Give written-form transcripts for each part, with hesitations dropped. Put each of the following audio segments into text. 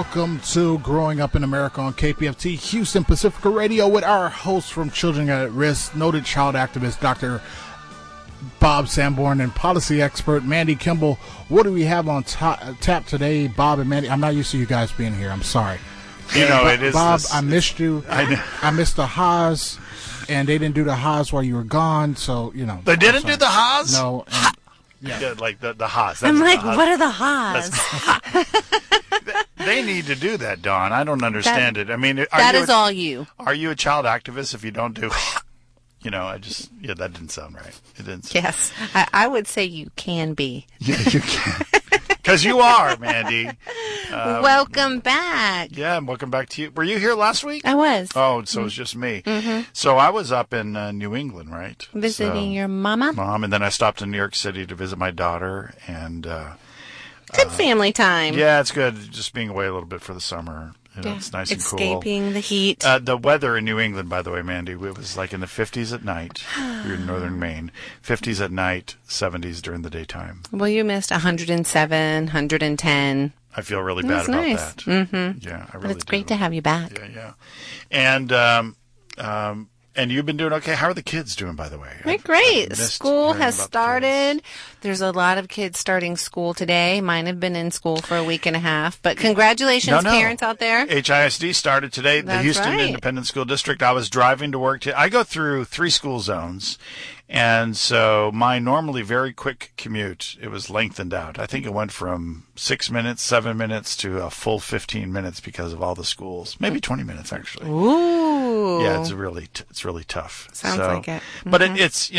Welcome to Growing Up in America on KPFT Houston Pacifica Radio with our host from Children at Risk, noted child activist Dr. Bob Sanborn, and policy expert Mandy Kimball. What do we have on tap today, Bob and Mandy? I'm not used to you guys being here. I'm sorry. It is Bob, I missed you. I missed the Haas, and they didn't do the Haas while you were gone, so, you know. They didn't do the Haas? No. Yeah, like the Haas. I'm like, what are the Haas? They need to do that, Dawn. I don't understand it. I mean, that is all you. Are you a child activist if you don't do? That didn't sound right. It didn't. Yes, I would say you can be. Yeah, you can. Because you are, Mandy. Welcome back. Yeah, and welcome back to you. Were you here last week? I was. Oh, so it was just me. Mm-hmm. So I was up in New England, right? Visiting your mama? Mom, and then I stopped in New York City to visit my daughter. And good family time. Yeah, it's good. Just being away a little bit for the summer. It's nice and cool. Escaping the heat. The weather in New England, by the way, Mandy, it was like in the 50s at night. We were in northern Maine. 50s at night, 70s during the daytime. Well, you missed 107, 110. I feel really bad about that. Mm-hmm. Yeah, I really do. But it's great to have you back. Yeah. And you've been doing okay. How are the kids doing, by the way? They're great. School has started. There's a lot of kids starting school today. Mine have been in school for a week and a half. But congratulations, parents out there. HISD started today. That's the Houston right. Independent School District. I was driving to work. I go through 3 school zones. And so my normally very quick commute, it was lengthened out. I think it went from 6 minutes, 7 minutes to a full 15 minutes because of all the schools. Maybe 20 minutes, actually. Ooh. Yeah, it's really tough. Sounds like it. Mm-hmm. But it's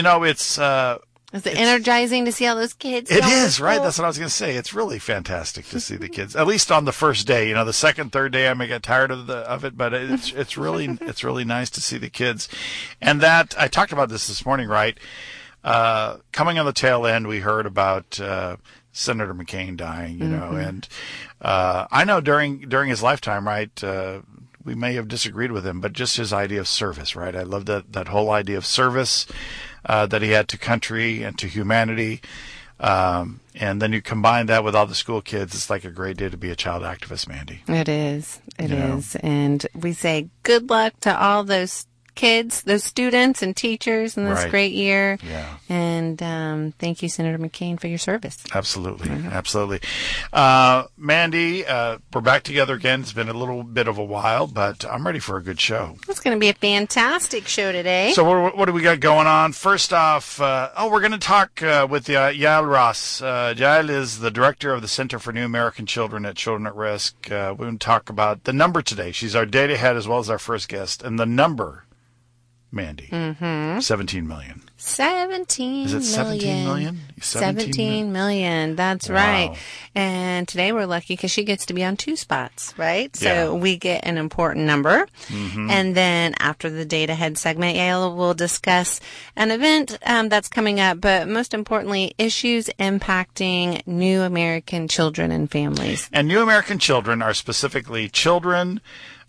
Is it energizing to see all those kids? It is, right? That's what I was going to say. It's really fantastic to see the kids, at least on the first day. The second, third day, I may get tired of it, but it's really nice to see the kids. And that, I talked about this morning, right? Coming on the tail end, we heard about Senator McCain dying, and I know during his lifetime, right? We may have disagreed with him, but just his idea of service, right? I love that whole idea of service that he had to country and to humanity. And then you combine that with all the school kids. It's like a great day to be a child activist, Mandy. It is. It is. And we say good luck to all those kids, those students and teachers in this great year. Yeah. And thank you, Senator McCain, for your service. Absolutely. Absolutely. Mandy, we're back together again. It's been a little bit of a while, but I'm ready for a good show. It's going to be a fantastic show today. So what do we got going on? First off, we're going to talk with Yael Ross. Yael is the director of the Center for New American Children at Children at Risk. We're going to talk about the number today. She's our data head as well as our first guest. And the number, Mandy, 17 million. 17 Is it 17 million? 17 million. That's right. And today we're lucky because she gets to be on 2 spots, right? So we get an important number. Mm-hmm. And then after the data head segment, Yael will discuss an event that's coming up, but most importantly, issues impacting new American children and families. And new American children are specifically children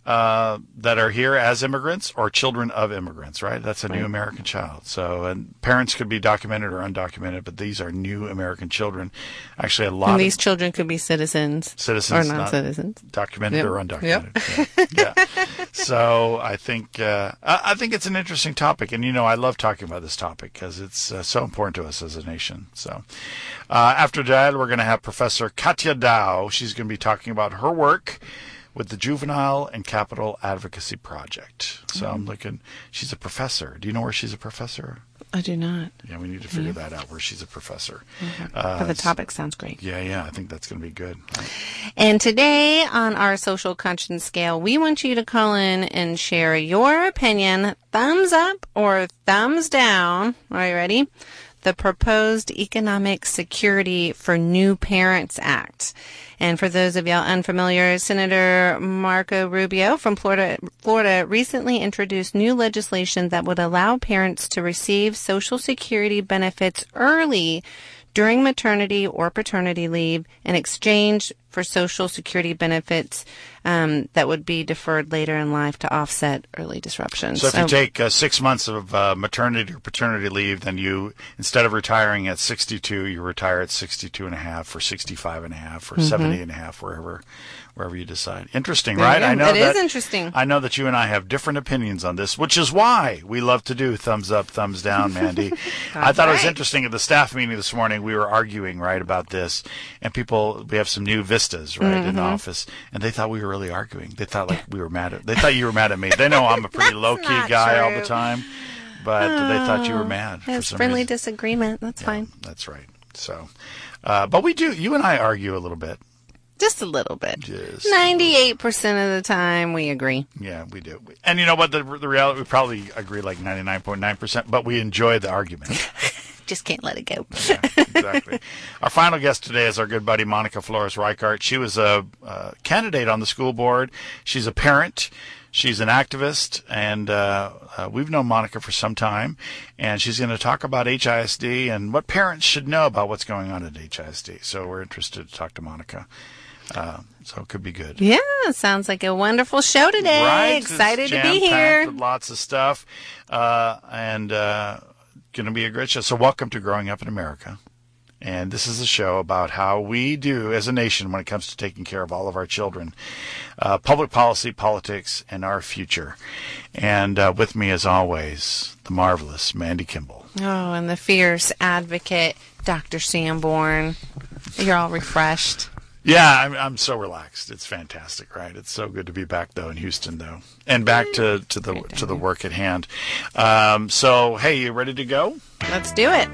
that are here as immigrants or children of immigrants, right? That's a new American child. So, and parents could be documented or undocumented, but these are new American children. Actually, a lot and these children could be citizens or non-citizens. Documented or undocumented. Yep. Yeah. So I think it's an interesting topic. And, I love talking about this topic because it's so important to us as a nation. So after that, we're going to have Professor Katya Dow. She's going to be talking about her work with the Juvenile and Capital Advocacy Project. So I'm looking, she's a professor. Do you know where she's a professor? I do not. Yeah, we need to figure that out, where she's a professor. But the topic sounds great. Yeah, I think that's going to be good. And today on our social conscience scale, we want you to call in and share your opinion, thumbs up or thumbs down. Are you ready? The proposed Economic Security for New Parents Act. And for those of y'all unfamiliar, Senator Marco Rubio from Florida recently introduced new legislation that would allow parents to receive Social Security benefits early during maternity or paternity leave in exchange for Social Security benefits that would be deferred later in life to offset early disruptions. So if you take 6 months of maternity or paternity leave, then you, instead of retiring at 62, you retire at 62 and a half or 65 and a half or 70 day and a half, wherever you decide. Interesting, right? I know it is interesting. I know that you and I have different opinions on this, which is why we love to do thumbs up, thumbs down, Mandy. I thought it was interesting at the staff meeting this morning. We were arguing, right, about this, and we have some new vistas, right, in the office, and they thought we were really arguing. They thought like we were they thought you were mad at me. They know I'm a pretty low-key guy all the time, but they thought you were mad. It's friendly disagreement. That's fine. That's right. So, but you and I argue a little bit. Just a little bit. 98% of the time we agree. Yeah, we do. And you know what? The reality, we probably agree like 99.9%, but we enjoy the argument. Just can't let it go. Yeah, exactly. Our final guest today is our good buddy Monica Flores Reichart. She was a candidate on the school board. She's a parent. She's an activist, and we've known Monica for some time, and she's going to talk about HISD and what parents should know about what's going on at HISD. So we're interested to talk to Monica. So it could be good. Yeah, sounds like a wonderful show today. Right. Excited to be here. With lots of stuff, and going to be a great show. So welcome to Growing Up in America. And this is a show about how we do as a nation when it comes to taking care of all of our children, public policy, politics, and our future. And with me, as always, the marvelous Mandy Kimball. Oh, and the fierce advocate, Dr. Sanborn. You're all refreshed. Yeah, I'm so relaxed. It's fantastic, right? It's so good to be back though in Houston, though, and back to the work at hand. So, hey, you ready to go? Let's do it.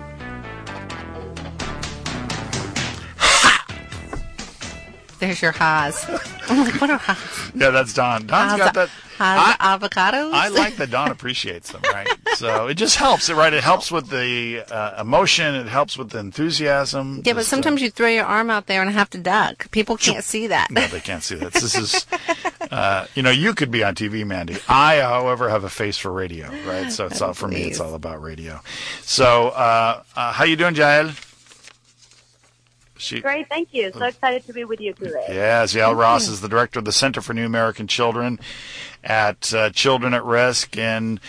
There's your ha's. I'm like, what are ha's? Yeah, that's Don. Don's got that. Avocados? I like that Don appreciates them, right? So it just helps, right? It helps with the emotion. It helps with the enthusiasm. Yeah, but sometimes you throw your arm out there and have to duck. People can't see that. No, they can't see that. This is, you could be on TV, Mandy. I, however, have a face for radio, right? So it's all for me. It's all about radio. So how you doing, Jael? Great, thank you. So excited to be with you today. Yes, Yael Ross is the director of the Center for New American Children at Children at Risk. And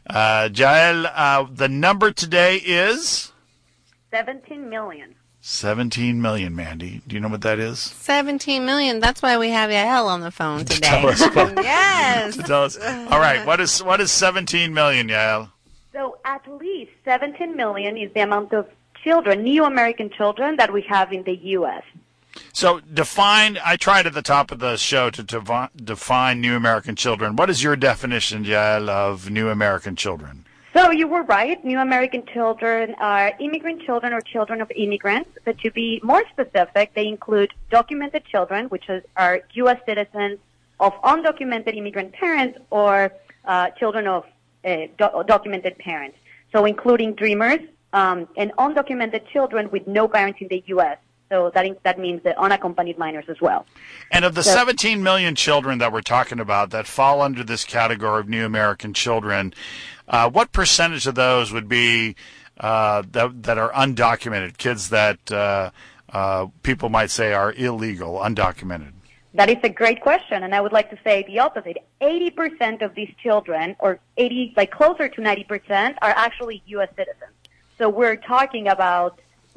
Jael, the number today is? 17 million. 17 million, Mandy. Do you know what that is? 17 million. That's why we have Yael on the phone today. Tell us yes. Tell us. All right, what is 17 million, Yael? So at least 17 million is the amount of children, new American children, that we have in the U.S. So I tried at the top of the show to define new American children. What is your definition, Jael, of new American children? So you were right. New American children are immigrant children or children of immigrants. But to be more specific, they include documented children, which are U.S. citizens of undocumented immigrant parents or children of documented parents. So including dreamers, and undocumented children with no parents in the U.S. So that means the unaccompanied minors as well. And of the 17 million children that we're talking about that fall under this category of new American children, what percentage of those would be that are undocumented, kids that people might say are illegal, undocumented? That is a great question, and I would like to say the opposite. 80% of these children, or closer to 90%, are actually U.S. citizens. So we're talking about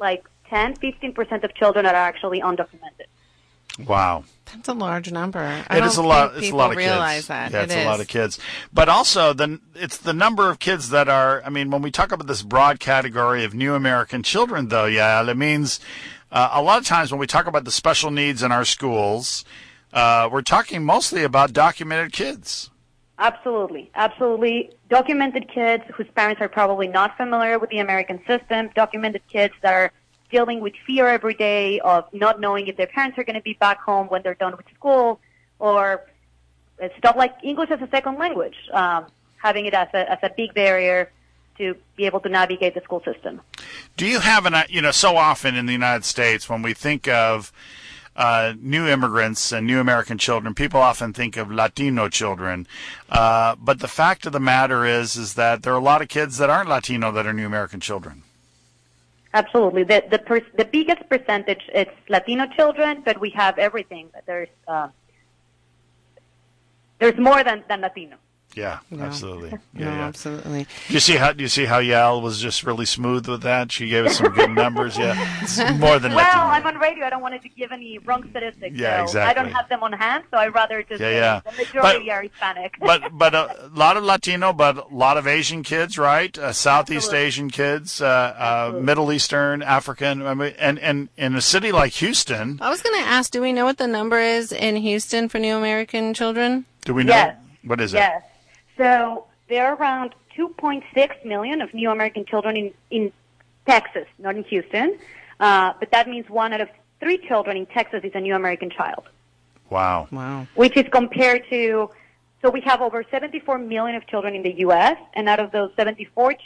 10-15% of children that are actually undocumented. Wow. That's a large number. It is a lot. It's a lot of kids. Realize that. Yeah, it's a lot of kids. But also, it's the number of kids that are. I mean, when we talk about this broad category of new American children, though, yeah, it means a lot of times when we talk about the special needs in our schools, we're talking mostly about documented kids. Absolutely. Absolutely. Documented kids whose parents are probably not familiar with the American system, documented kids that are dealing with fear every day of not knowing if their parents are going to be back home when they're done with school, or stuff like English as a second language, having it as a big barrier to be able to navigate the school system. Do you have so often in the United States when we think of new immigrants and new American children, people often think of Latino children. But the fact of the matter is that there are a lot of kids that aren't Latino that are new American children. Absolutely. The biggest percentage is Latino children, but we have everything. There's more than Latino. Yeah, Yeah. absolutely. No, Yeah. absolutely. Do you see how Yael was just really smooth with that? She gave us some good numbers. Yeah, it's more than Well, Latino. I'm on radio. I don't want to give any wrong statistics. Yeah, so exactly. I don't have them on hand, so I'd rather just say Yeah. the majority are Hispanic. but a lot of Latino, but a lot of Asian kids, right? Southeast Absolutely. Asian kids, Middle Eastern, African, I mean, and in a city like Houston, I was going to ask, do we know what the number is in Houston for New American children? do we know? Yes. What is Yes. So there are around 2.6 million of new American children in Texas, not in Houston. But that means 1 out of 3 children in Texas is a new American child, it? Wow. Wow. which is compared to, so we have over 74 million of children in the U.S., and out of those 74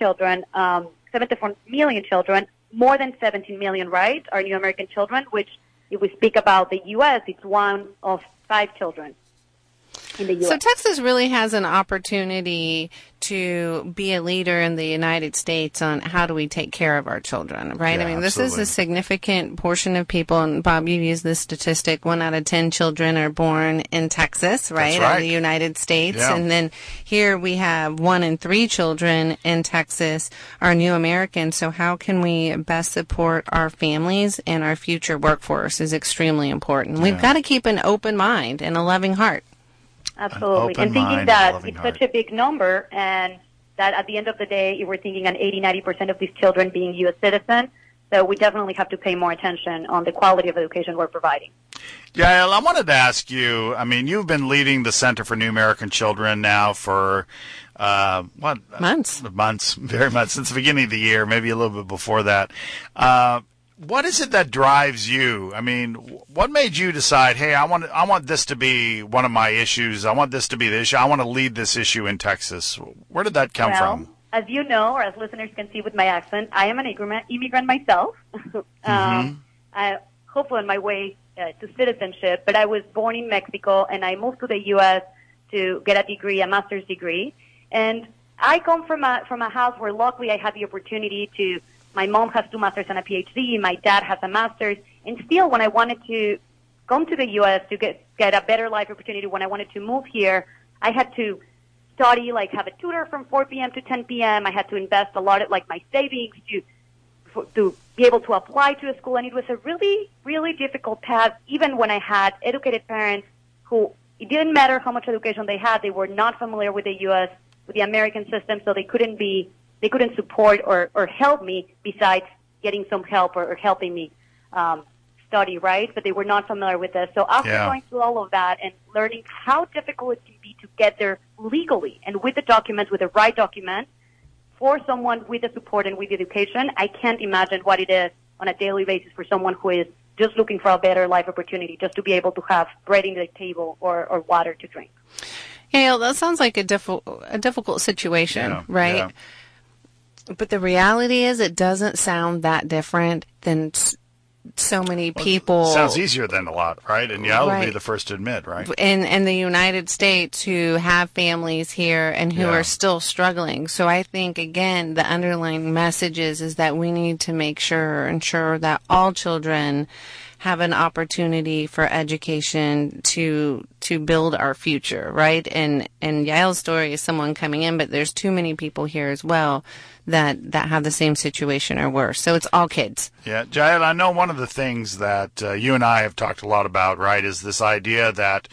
million children, more than 17 million, right, are new American children, which if we speak about the U.S., it's 1 of 5 children in the U.S. So Texas really has an opportunity to be a leader in the United States on how do we take care of our children, right? Yeah, I mean, this is absolutely. a significant portion of people, and Bob, you used this statistic, 1 out of 10 children are born in Texas, right? right. In the United States. Yeah. And then here we have 1 in 3 children in Texas are new Americans. So how can we best support our families and our future workforce is extremely important. We've got to keep an open mind and a loving heart. Absolutely. open And thinking mind and that loving it's heart. such a big number and that at the end of the day, if we're thinking on 80-90% of these children being U.S. citizens, so we definitely have to pay more attention on the quality of education we're providing. Yael, I wanted to ask you, I mean, you've been leading the Center for New American Children now for, Months. Months, very much, since the beginning of the year, maybe a little bit before that. What is it that drives you? I mean, what made you decide, hey, I want this to be one of my issues. I want this to be the issue. I want to lead this issue in Texas. Where did that come from? As you know, or as listeners can see with my accent, I am an immigrant myself. I hopefully on my way to citizenship, but I was born in Mexico and I moved to the U.S. to get a degree, a master's degree. And I come from a house where luckily I had the opportunity to. My mom has 2 masters and a PhD. My dad has a master's. And still, when I wanted to come to the U.S. to get a better life opportunity, when I wanted to move here, I had to study, like have a tutor from 4 p.m. to 10 p.m. I had to invest a lot of like my savings to be able to apply to a school. And it was a really, really difficult task, even when I had educated parents who it didn't matter how much education they had. They were not familiar with the U.S., with the American system, so they couldn't support or help me besides getting some help or helping me study, right? But they were not familiar with this. So after going through all of that and learning how difficult it can be to get there legally and with the documents, with the right documents, for someone with the support and with education, I can't imagine what it is on a daily basis for someone who is just looking for a better life opportunity, just to be able to have bread in the table or water to drink. Yeah, that sounds like a difficult situation, right? Yeah. But the reality is it doesn't sound that different than so many people. Sounds easier than a lot, right? And Yael would be Right. the first to admit, right? In the United States who have families here and who are still struggling. So I think, again, the underlying message is that we need to ensure that all children have an opportunity for education to build our future, right? And Yael's story is someone coming in, but there's too many people here as well that have the same situation or worse. So it's all kids. Yeah, Yael, I know one of the things that you and I have talked a lot about, right, is this idea that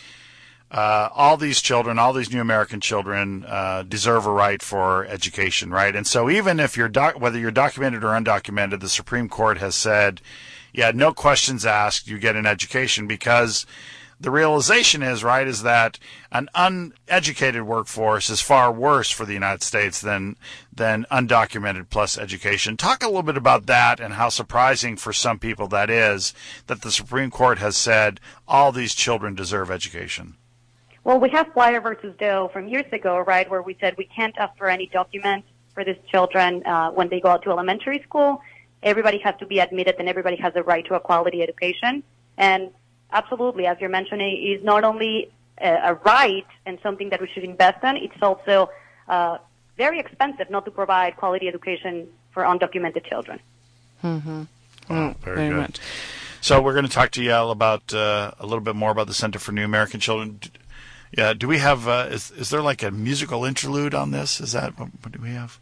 all these children, all these new American children deserve a right for education, right? And so even if whether you're documented or undocumented, the Supreme Court has said, no questions asked, you get an education, because the realization is that an uneducated workforce is far worse for the United States than undocumented plus education. Talk a little bit about that and how surprising for some people that is that the Supreme Court has said all these children deserve education. Well, we have Flyer versus Doe from years ago, right, where we said we can't ask for any documents for these children when they go out to elementary school. Everybody has to be admitted and everybody has a right to a quality education. And absolutely, as you're mentioning, is not only a right and something that we should invest in, it's also very expensive not to provide quality education for undocumented children. Mm-hmm. Wow, very good. Much. So we're going to talk to Yael about a little bit more about the Center for New American Children. Yeah. Do we have? Is there like a musical interlude on this? Is that what do we have?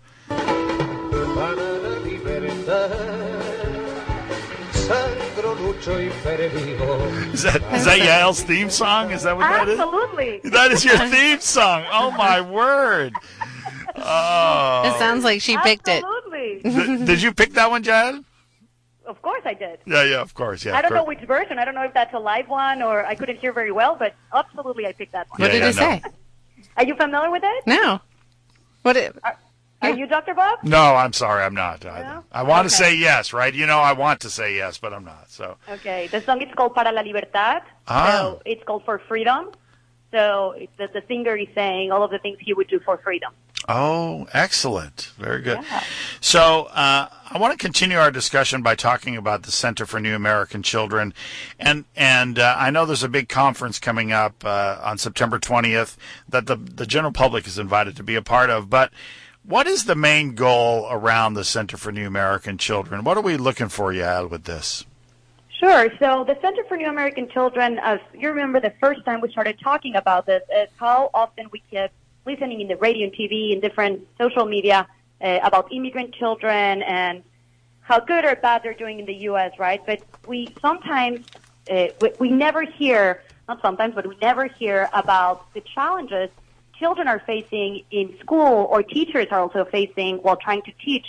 Is that Yael's theme song? Is that what that is? Absolutely. That is your theme song. Oh my word! Oh. It sounds like she picked it. Absolutely. Did you pick that one, Jael? Of course I did. Yeah, of course, yeah. I don't know which version. I don't know if that's a live one or I couldn't hear very well, but absolutely I picked that one. What did it say? Are you familiar with it? No. What? Are you Dr. Bob? No, I'm sorry, I'm not. No? I want to Okay. say yes, right? You know, I want to say yes, but I'm not. So. Okay. The song is called Para la Libertad. Ah. So it's called For Freedom. So the singer is saying all of the things he would do for freedom. Oh, excellent. Very good. Yeah. So I want to continue our discussion by talking about the Center for New American Children. And I know there's a big conference coming up on September 20th that the general public is invited to be a part of. But what is the main goal around the Center for New American Children? What are we looking for, Yael, with this? Sure. So the Center for New American Children, as you remember the first time we started talking about this, is how often we kept listening in the radio and TV and different social media about immigrant children and how good or bad they're doing in the U.S., right? But we sometimes, we never hear, not sometimes, but we never hear about the challenges children are facing in school or teachers are also facing while trying to teach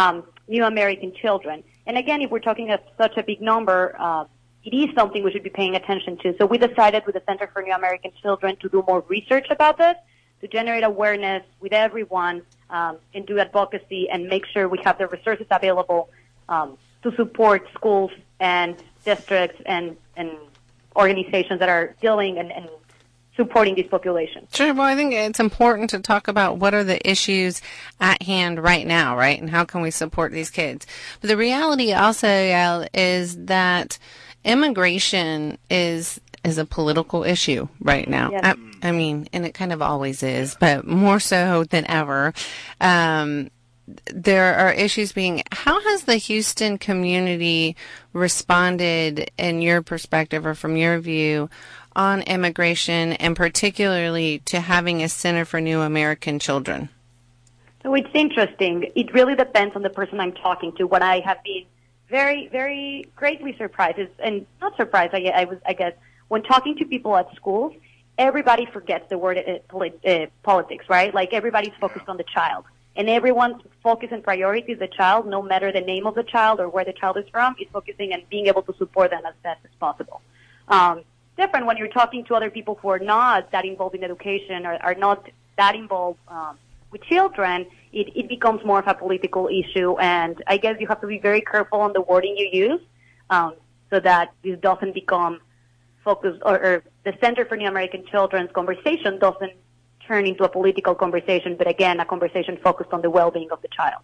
new American children. And again, if we're talking of such a big number, it is something we should be paying attention to. So we decided with the Center for New American Children to do more research about this, to generate awareness with everyone and do advocacy and make sure we have the resources available to support schools and districts and organizations that are dealing and supporting this population. Sure. Well, I think it's important to talk about what are the issues at hand right now, right? And how can we support these kids? But the reality also, Yael, is that immigration is a political issue right now. Yes. I mean, and it kind of always is, but more so than ever. There are issues being, how has the Houston community responded in your perspective or from your view on immigration and particularly to having a Center for New American Children? So it's interesting. It really depends on the person I'm talking to. What I have been very, very greatly surprised is, and not surprised, I guess, when talking to people at schools, everybody forgets the word politics, right? Like everybody's focused on the child. And everyone's focus and priority is the child, no matter the name of the child or where the child is from, is focusing on being able to support them as best as possible. Different when you're talking to other people who are not that involved in education or are not that involved with children, it becomes more of a political issue. And I guess you have to be very careful on the wording you use so that this doesn't become focused or the Center for New American Children's conversation doesn't turn into a political conversation, but again, a conversation focused on the well-being of the child.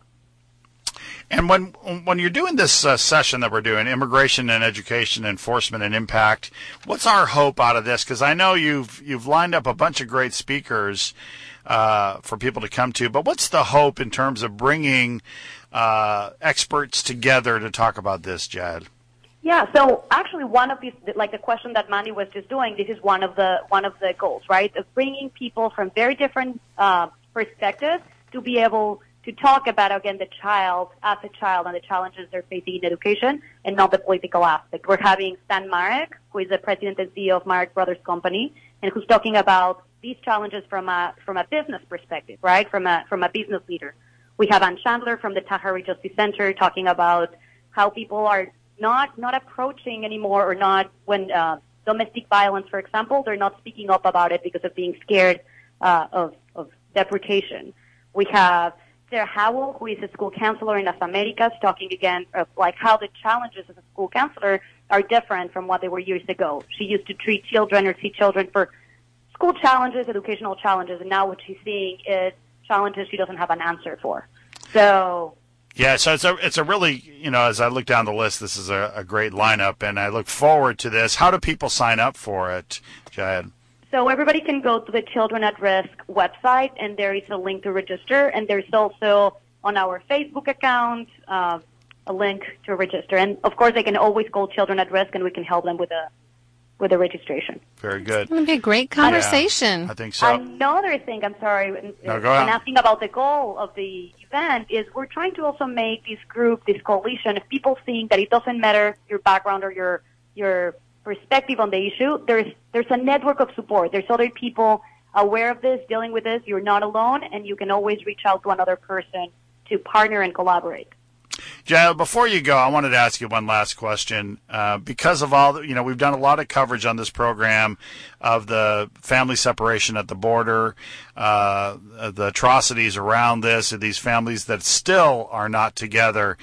And when you're doing this session that we're doing, Immigration and Education, Enforcement and Impact, what's our hope out of this? Because I know you've lined up a bunch of great speakers for people to come to, but what's the hope in terms of bringing experts together to talk about this, Jad? Yeah, so actually one of these, like the question that Mandy was just doing, this is one of the goals, right? Of bringing people from very different perspectives to be able to talk about, again, the child as a child and the challenges they're facing in education and not the political aspect. We're having Stan Marek, who is the president and CEO of Marek Brothers Company, and who's talking about these challenges from a business perspective, right? From a business leader. We have Ann Chandler from the Tahari Justice Center talking about how people are not approaching anymore or not when domestic violence, for example, they're not speaking up about it because of being scared of deportation. We have Sarah Howell, who is a school counselor in Las Americas, talking again of like how the challenges as a school counselor are different from what they were years ago. She used to treat children or see children for school challenges, educational challenges, and now what she's seeing is challenges she doesn't have an answer for. So yeah, so it's a really, as I look down the list, this is a great lineup, and I look forward to this. How do people sign up for it, Jad? So everybody can go to the Children at Risk website, and there is a link to register, and there's also on our Facebook account a link to register. And, of course, they can always call Children at Risk, and we can help them with with the registration. Very good. It's going to be a great conversation. Yeah, I think so. Another thing, I'm sorry, No, go ahead. when asking about the goal of the event is we're trying to also make this group, this coalition of people seeing that it doesn't matter your background or your perspective on the issue. There's a network of support. There's other people aware of this, dealing with this. You're not alone, and you can always reach out to another person to partner and collaborate. Jael, before you go, I wanted to ask you one last question. Because of all, we've done a lot of coverage on this program of the family separation at the border, the atrocities around this, of these families that still are not together.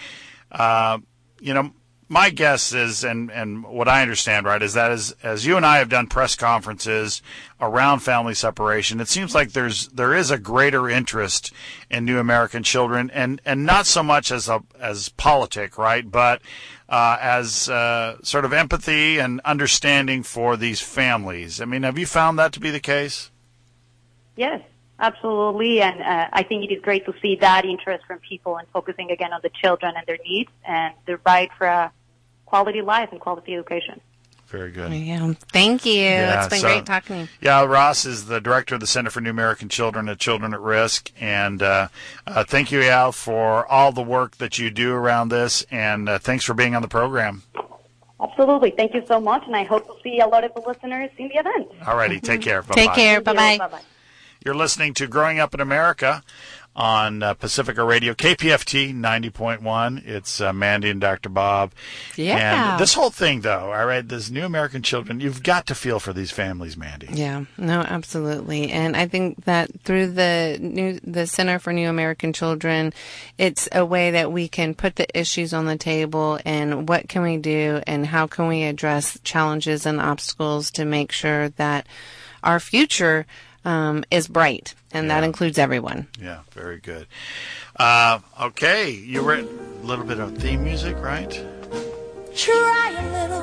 My guess is, and what I understand, right, is that as you and I have done press conferences around family separation, it seems like there is a greater interest in New American Children, and not so much as politic, right, but as sort of empathy and understanding for these families. I mean, have you found that to be the case? Yes, absolutely, and I think it is great to see that interest from people and focusing again on the children and their needs and the right for a quality life and quality education. Very good. Yeah. Thank you. Yeah, it's been great talking to you. Yeah, Ross is the director of the Center for New American Children at Children at Risk. And thank you, Al, for all the work that you do around this. And thanks for being on the program. Absolutely. Thank you so much. And I hope to see a lot of the listeners in the event. All righty. Take care. Bye-bye. Take care. Bye-bye. Bye-bye. You're listening to Growing Up in America on Pacifica Radio, KPFT 90.1. It's Mandy and Dr. Bob. Yeah. And this whole thing, though, all right, this New American Children, you've got to feel for these families, Mandy. Yeah, no, absolutely. And I think that through the Center for New American Children, it's a way that we can put the issues on the table and what can we do and how can we address challenges and obstacles to make sure that our future is bright, and that includes everyone. Yeah, very good. Okay, you were a little bit of theme music, right? Try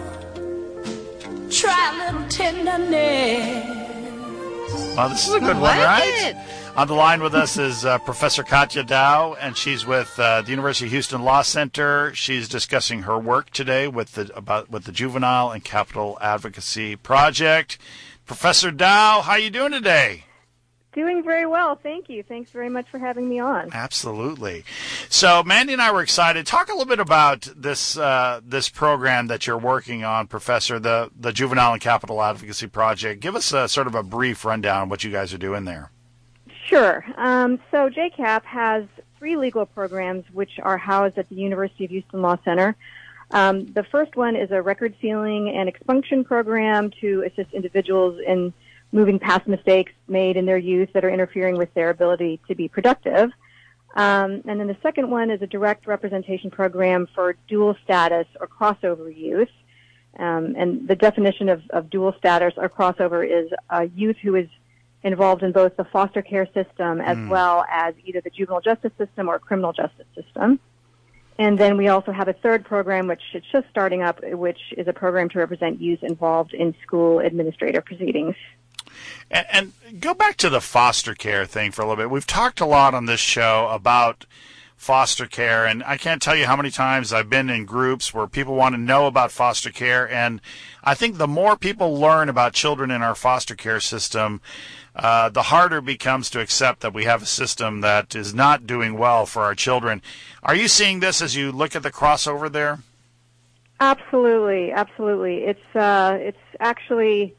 a little tenderness. Well, this is a good one, right? On the line with us is Professor Katya Dow, and she's with the University of Houston Law Center. She's discussing her work today with the Juvenile and Capital Advocacy Project. Professor Dow, how are you doing today? Doing very well, thank you. Thanks very much for having me on. Absolutely. So Mandy and I were excited. Talk a little bit about this program that you're working on, Professor, the Juvenile and Capital Advocacy Project. Give us a sort of a brief rundown of what you guys are doing there. Sure. So JCAP has 3 legal programs which are housed at the University of Houston Law Center. The first one is a record sealing and expunction program to assist individuals in moving past mistakes made in their youth that are interfering with their ability to be productive. And then the second one is a direct representation program for dual status or crossover youth. And the definition of dual status or crossover is a youth who is involved in both the foster care system as well as either the juvenile justice system or criminal justice system. And then we also have a third program, which is just starting up, which is a program to represent youth involved in school administrative proceedings. And go back to the foster care thing for a little bit. We've talked a lot on this show about foster care, and I can't tell you how many times I've been in groups where people want to know about foster care, and I think the more people learn about children in our foster care system, the harder it becomes to accept that we have a system that is not doing well for our children. Are you seeing this as you look at the crossover there? Absolutely, absolutely. It's actually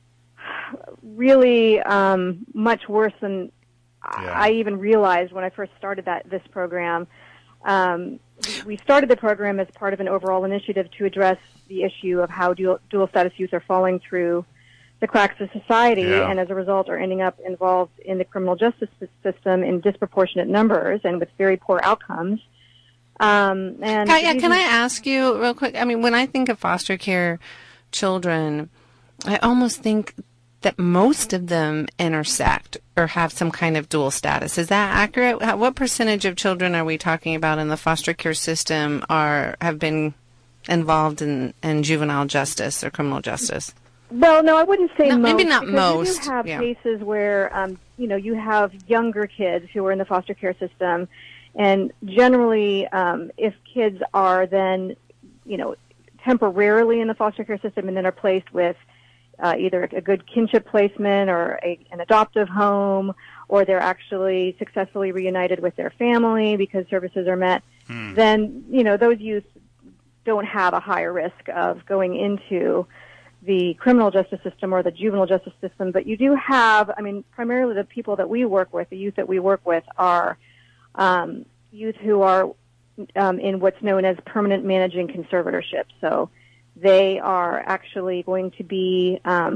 really much worse than I even realized when I first started this program. We started the program as part of an overall initiative to address the issue of how dual status youth are falling through the cracks of society, and as a result are ending up involved in the criminal justice system in disproportionate numbers and with very poor outcomes. Can I ask you real quick? I mean, when I think of foster care children, I almost think that most of them intersect or have some kind of dual status. Is that accurate? What percentage of children are we talking about in the foster care system have been involved in juvenile justice or criminal justice? Well, no, I wouldn't say most. Maybe not most. You do have cases where, you have younger kids who are in the foster care system, and generally, if kids are then, temporarily in the foster care system and then are placed with either a good kinship placement or an adoptive home, or they're actually successfully reunited with their family because services are met, then, those youth don't have a higher risk of going into the criminal justice system or the juvenile justice system. But you do have, primarily the people that we work with, the youth that we work with are youth who are in what's known as permanent managing conservatorship. So they are actually going to be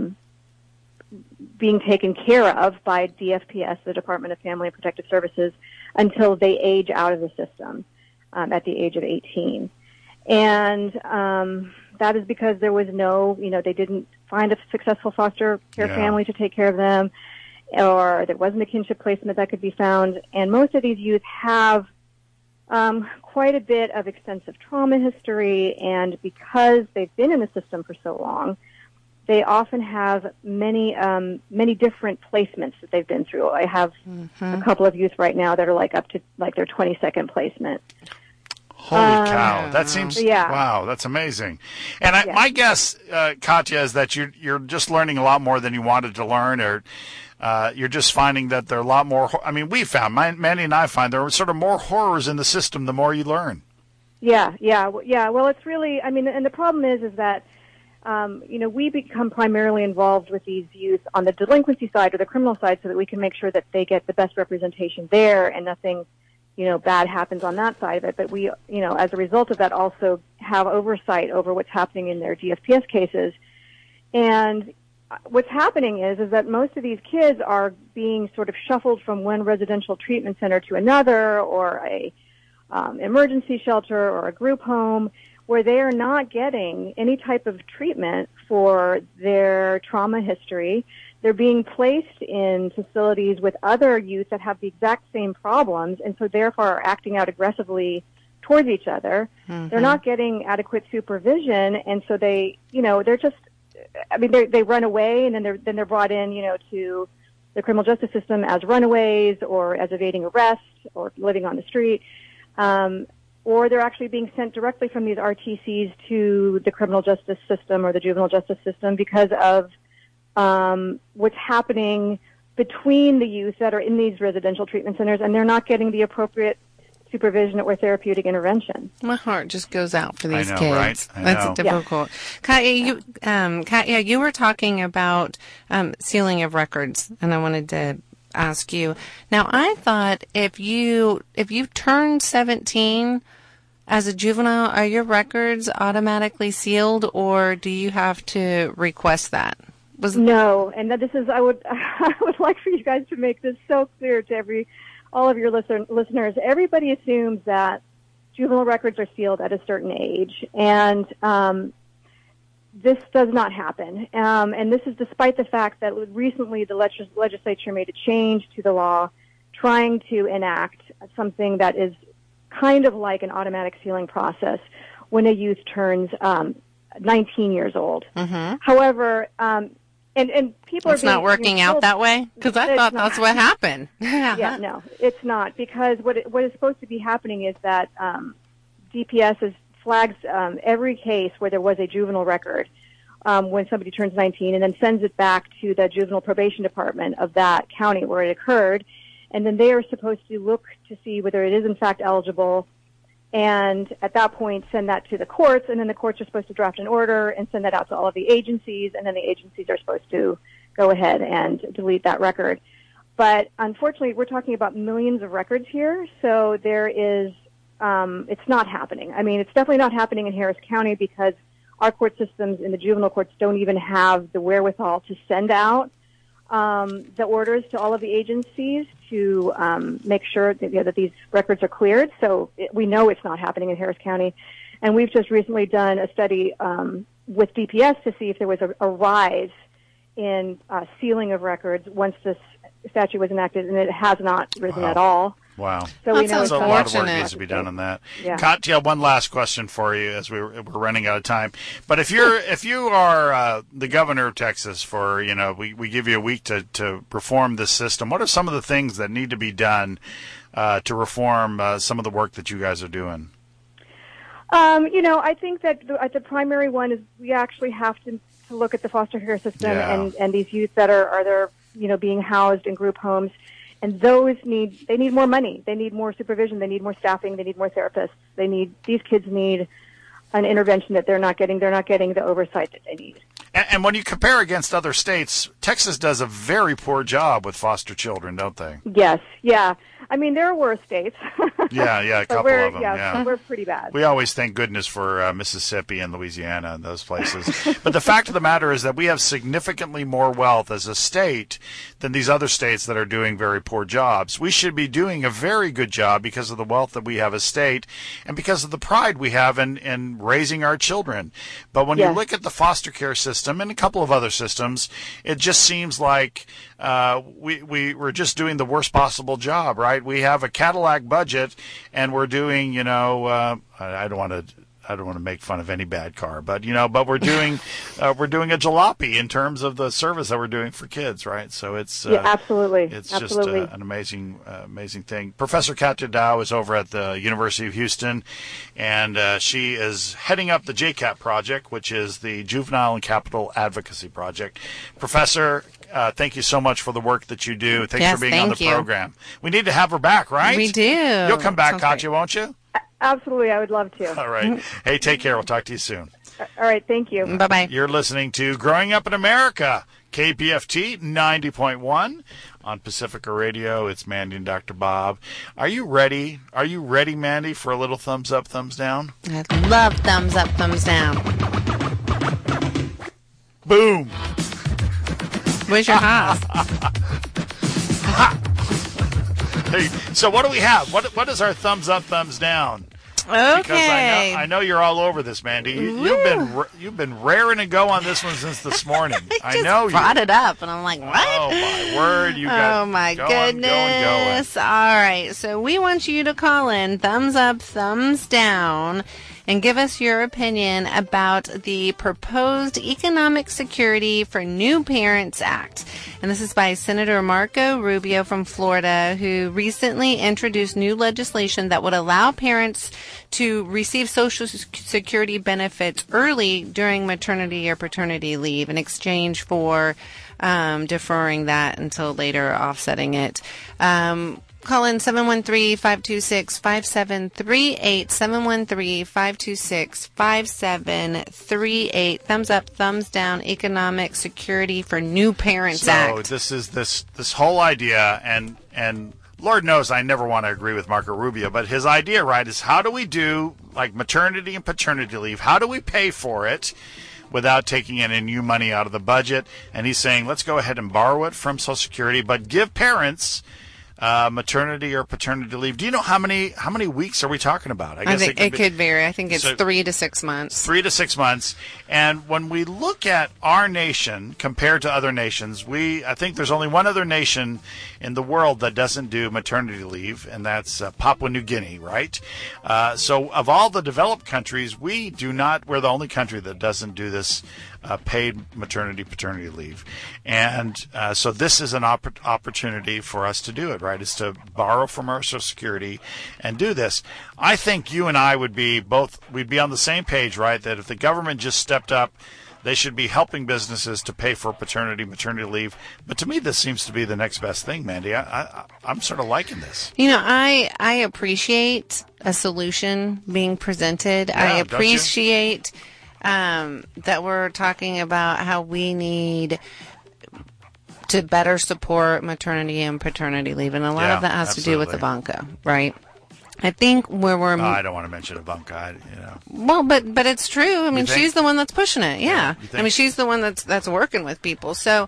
being taken care of by DFPS, the Department of Family and Protective Services, until they age out of the system at the age of 18. And that is because there was they didn't find a successful foster care family to take care of them, or there wasn't a kinship placement that could be found. And most of these youth have quite a bit of extensive trauma history, and because they've been in the system for so long, they often have many different placements that they've been through. I have a couple of youth right now that are up to their 22nd placement. Holy cow! That seems wow. That's amazing. And my guess, Katya, is that you're just learning a lot more than you wanted to learn, or you're just finding that there are a lot more. We found, Mandy and I find there are sort of more horrors in the system the more you learn. Yeah. Well, it's really, and the problem is that we become primarily involved with these youth on the delinquency side or the criminal side, so that we can make sure that they get the best representation there and nothing bad happens on that side of it. But we, as a result of that, also have oversight over what's happening in their DFPS cases. And what's happening is that most of these kids are being sort of shuffled from one residential treatment center to another, or a emergency shelter or a group home, where they are not getting any type of treatment for their trauma history. They're being placed in facilities with other youth that have the exact same problems, and so therefore are acting out aggressively towards each other. They're not getting adequate supervision, and so they, they're just, they run away, and then they're brought in, to the criminal justice system as runaways or as evading arrest or living on the street, or they're actually being sent directly from these RTCs to the criminal justice system or the juvenile justice system because of what's happening between the youth that are in these residential treatment centers, and they're not getting the appropriate supervision or therapeutic intervention. My heart just goes out for these kids. Right? That's difficult. Yeah. Katya, you were talking about sealing of records, and I wanted to ask you. Now, I thought if you turned 17 as a juvenile, are your records automatically sealed, or do you have to request that? No, and this is I would like for you guys to make this so clear to all of your listeners. Everybody assumes that juvenile records are sealed at a certain age, and this does not happen. And this is despite the fact that recently the legislature made a change to the law trying to enact something that is kind of like an automatic sealing process when a youth turns 19 years old. However, and people it's not working out that way? Because I thought that's what happened. Yeah, no, it's not. Because what is supposed to be happening is that DPS flags every case where there was a juvenile record when somebody turns 19, and then sends it back to the juvenile probation department of that county where it occurred. And then they are supposed to look to see whether it is in fact eligible, and at that point send that to the courts, and then the courts are supposed to draft an order and send that out to all of the agencies, and then the agencies are supposed to go ahead and delete that record. But unfortunately, we're talking about millions of records here, so there is, it's not happening. It's definitely not happening in Harris County because our court systems in the juvenile courts don't even have the wherewithal to send out the orders to all of the agencies to make sure that these records are cleared. So we know it's not happening in Harris County. And we've just recently done a study with DPS to see if there was a rise in sealing of records once this statute was enacted, and it has not risen at all. Wow. So we know a lot of work needs to be done on that. Yeah. Katya, one last question for you as we're running out of time. But if you are the governor of Texas for, we give you a week to reform this system, what are some of the things that need to be done to reform some of the work that you guys are doing? I think that the primary one is we actually have to to look at the foster care system Yeah. and these youth that are there, being housed in group homes. And those need more money. They need more supervision. They need more staffing. They need more therapists. These kids need an intervention that they're not getting. They're not getting the oversight that they need. And when you compare against other states, Texas does a very poor job with foster children, don't they? Yes, yeah. I mean, there are worse states. Yeah, a But couple of them. Yeah. we're pretty bad. We always thank goodness for Mississippi and Louisiana and those places. But the fact of the matter is that we have significantly more wealth as a state than these other states that are doing very poor jobs. We should be doing a very good job because of the wealth that we have as a state and because of the pride we have in raising our children. But when you Yes. look at the foster care system and a couple of other systems, it just seems like we're just doing the worst possible job, right? We have a Cadillac budget, and we're doing, I don't want to make fun of any bad car, but we're doing a jalopy in terms of the service that we're doing for kids, right? So it's absolutely, it's absolutely. just an amazing thing. Professor Katja Dow is over at the University of Houston, and she is heading up the JCAP project, which is the Juvenile and Capital Advocacy Project. Professor, thank you so much for the work that you do. Thanks Yes, for being on the thank you. program. We need to have her back, right? We do. You'll come back, Sounds Katja, great. won't you? Absolutely, I would love to. All right. Hey, take care. We'll talk to you soon. All right, thank you. Bye-bye. You're listening to Growing Up in America, KPFT 90.1 on Pacifica Radio. It's Mandy and Dr. Bob. Are you ready? Are you ready, Mandy, for a little thumbs up, thumbs down? I love thumbs up, thumbs down. Boom. Where's your house? Hey, so what do we have? What is our thumbs up, thumbs down? Okay. Because I know you're all over this, Mandy. You've been raring to go on this one since this morning. I know you brought it up, and I'm like, what? Oh my word! You got Oh my going, goodness. All right. So we want you to call in thumbs up, thumbs down, and give us your opinion about the proposed Economic Security for New Parents Act. And this is by Senator Marco Rubio from Florida, who recently introduced new legislation that would allow parents to receive Social Security benefits early during maternity or paternity leave in exchange for deferring that until later, offsetting it. Call in 713-526-5738, 713-526-5738. Thumbs up, thumbs down, Economic Security for New Parents Act. So this is this whole idea, and Lord knows I never want to agree with Marco Rubio, but his idea, right, is how do we do like maternity and paternity leave? How do we pay for it without taking any new money out of the budget? And he's saying, let's go ahead and borrow it from Social Security, but give parents maternity or paternity leave. Do you know how many weeks are we talking about? I think it could vary. I think it's 3 to 6 months. 3 to 6 months. And when we look at our nation compared to other nations, I think there's only one other nation in the world that doesn't do maternity leave, and that's Papua New Guinea, right? So of all the developed countries, we're the only country that doesn't do this paid maternity, paternity leave. And so this is an opportunity for us to do it, right? Is to borrow from our Social Security and do this. I think you and I we'd be on the same page, right? That if the government just stepped up, they should be helping businesses to pay for paternity, maternity leave. But to me, this seems to be the next best thing, Mandy. I'm sort of liking this. I appreciate a solution being presented. Yeah, I don't you? appreciate that we're talking about how we need to better support maternity and paternity leave. And a lot of that has to do with Ivanka, right? I think where we're... I don't want to mention Ivanka, Well, but it's true. I mean, she's the one that's pushing it. Yeah. You think? I mean, she's the one that's working with people. So,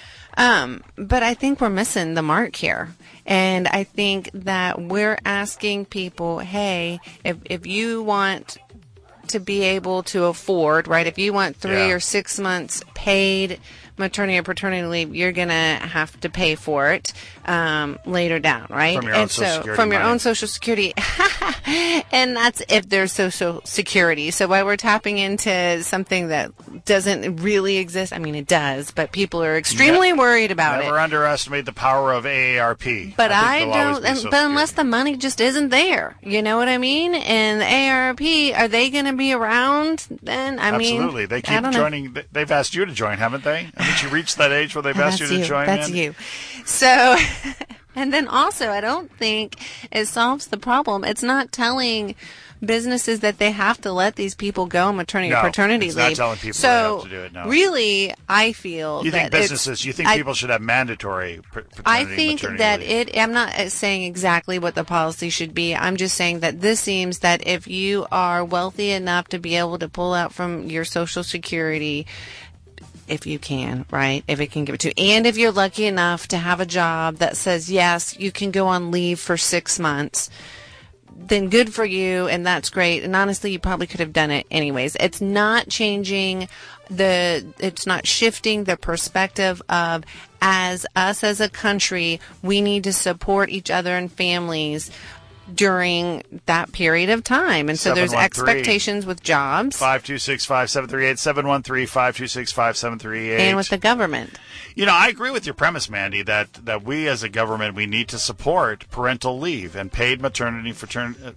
but I think we're missing the mark here. And I think that we're asking people, hey, if you want to be able to afford, right, if you want 3 or 6 months paid maternity or paternity leave, you're going to have to pay for it later down, right? From your own Social Security from your money. own Social Security. And that's if there's Social Security. So while we're tapping into something that doesn't really exist, I mean, it does, but people are extremely worried about it. Never underestimate the power of AARP. But I think there'll always be Social but unless Security. the money just isn't there, you know what I mean? And the AARP, are they going to be around then? Absolutely. They I keep don't know. joining. They've asked you to join, haven't they? Haven't you reached that age where they've asked you to join? That's Mandy? you. So, and then also, I don't think it solves the problem. It's not telling businesses that they have to let these people go on maternity or paternity it's leave. not telling people so they have to do it. No. really, I feel you that think businesses, you think people should have mandatory paternity, I think that leave. I'm not saying exactly what the policy should be. I'm just saying that this seems that if you are wealthy enough to be able to pull out from your Social Security, if you can, right? If it can give it to you. And if you're lucky enough to have a job that says, yes, you can go on leave for 6 months, then good for you, and that's great. And honestly, you probably could have done it anyways. It's not changing it's not shifting the perspective of, as us as a country, we need to support each other and families during that period of time. And so there's expectations with jobs. 526-5738, 713-526-5738. And with the government. You know, I agree with your premise, Mandy, that we as a government, we need to support parental leave and paid maternity and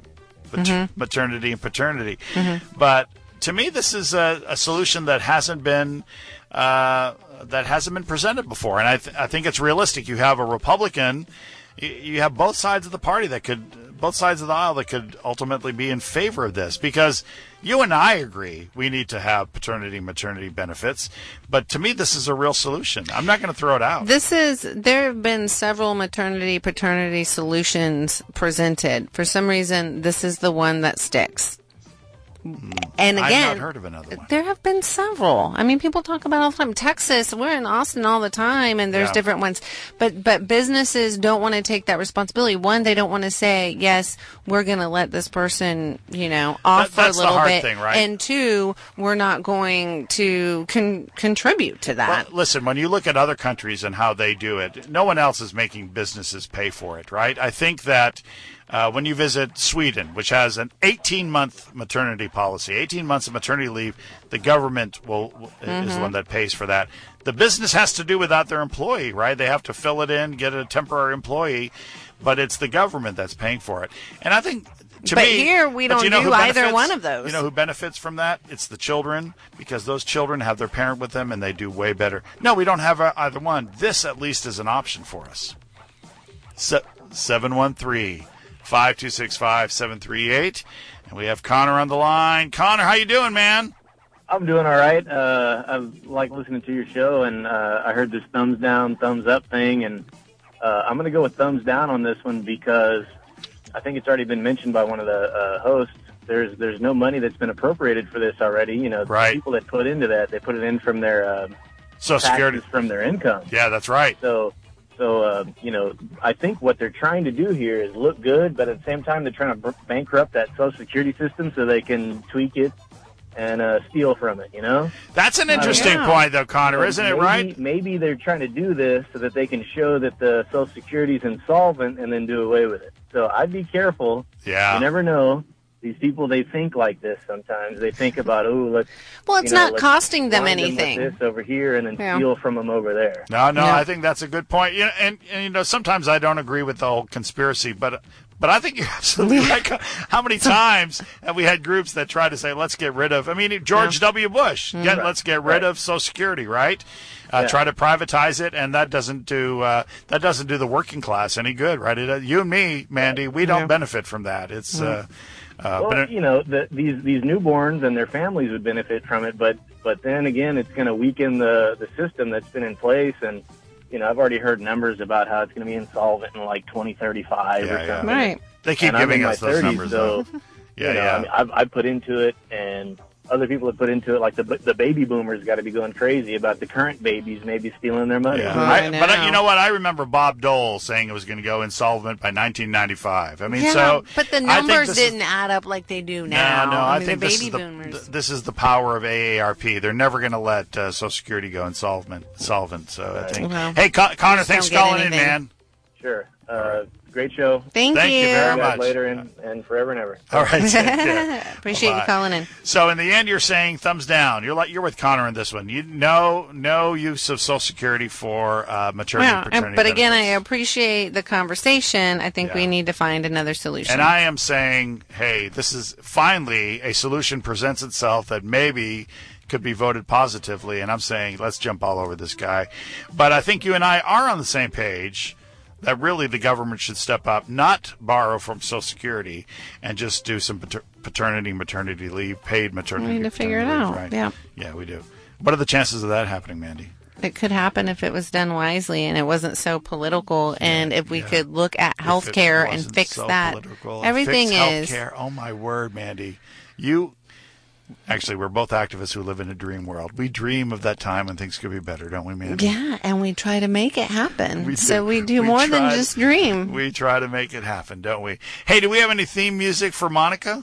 paternity. Mm-hmm. But to me, this is a solution that hasn't been presented before. And I think it's realistic. You have a Republican, you have both sides of the party both sides of the aisle that could ultimately be in favor of this, because you and I agree we need to have paternity and maternity benefits, but to me this is a real solution. I'm not going to throw it out. There have been several maternity paternity solutions presented. For some reason, this is the one that sticks. And again, I've not heard of another one. There have been several. I mean, people talk about all the time. Texas, we're in Austin all the time, and there's different ones. But businesses don't want to take that responsibility. One, they don't want to say, yes, we're going to let this person, off for a little the hard bit. thing, right? And two, we're not going to contribute to that. Well, listen, when you look at other countries and how they do it, no one else is making businesses pay for it, right? I think that when you visit Sweden, which has an 18-month maternity policy, 18 months of maternity leave, the government is the one that pays for that. The business has to do without their employee, right? They have to fill it in, get a temporary employee, but it's the government that's paying for it. And I think, here we don't do either one of those. You know who benefits from that? It's the children, because those children have their parent with them and they do way better. No, we don't have either one. This at least is an option for us. 713-526-5738. And we have Connor on the line. Connor, how you doing, man? I'm doing all right. I like listening to your show, and I heard this thumbs down, thumbs up thing, and I'm going to go with thumbs down on this one because I think it's already been mentioned by one of the hosts. There's no money that's been appropriated for this already. The people that put into that, they put it in from their Social Security, from their income. Yeah, that's right. So, I think what they're trying to do here is look good, but at the same time, they're trying to bankrupt that Social Security system so they can tweak it and steal from it, That's an interesting point, though, Connor, isn't it, right? Maybe they're trying to do this so that they can show that the Social Security is insolvent and then do away with it. So I'd be careful. Yeah. You never know. These people, they think like this sometimes. They think about, let's... Well, it's not costing them anything. This over here and then steal from them over there. No, I think that's a good point. And sometimes I don't agree with the whole conspiracy, but I think you're absolutely right. How many times have we had groups that try to say, let's get rid of... I mean, George W. Bush, let's get rid of Social Security, right? Try to privatize it, and that doesn't do the working class any good, right? You and me, Mandy, we don't benefit from that. It's... these newborns and their families would benefit from it, but then again, it's going to weaken the system that's been in place. And I've already heard numbers about how it's going to be insolvent in like 2035 or something. Right. They keep giving us those 30s, numbers, though. I mean, I've put into it, and other people have put into it. Like the baby boomers got to be going crazy about the current babies maybe stealing their money. Yeah. But you know what? I remember Bob Dole saying it was going to go insolvent by 1995. I mean, but the numbers didn't add up like they do now. No, I think the baby boomers. This is the power of AARP. They're never going to let Social Security go insolvent. So I think. Hey, Connor, thanks for calling in, man. Sure. Great show. Thank you. Thank you very See you guys much. later and forever and ever. All right. Take care. Appreciate Bye-bye. you calling in. So in the end, you're saying thumbs down. You're with Connor in this one. No use of Social Security for maternity and paternity But again, I benefits. appreciate the conversation. I think we need to find another solution. And I am saying, hey, this is finally a solution presents itself that maybe could be voted positively. And I'm saying, let's jump all over this guy. But I think you and I are on the same page that really the government should step up, not borrow from Social Security, and just do some paternity, maternity leave, paid maternity. We need to figure it leave, out. Right? Yeah. Yeah, we do. What are the chances of that happening, Mandy? It could happen if it was done wisely and it wasn't so political, and if we could look at healthcare and fix that. Everything is. Healthcare. Oh my word, Mandy. Actually, we're both activists who live in a dream world. We dream of that time when things could be better, don't we, Mandy? Yeah, and we try to make it happen. We do. So we do We more try than to- just dream. We try to make it happen, don't we? Hey, do we have any theme music for Monica?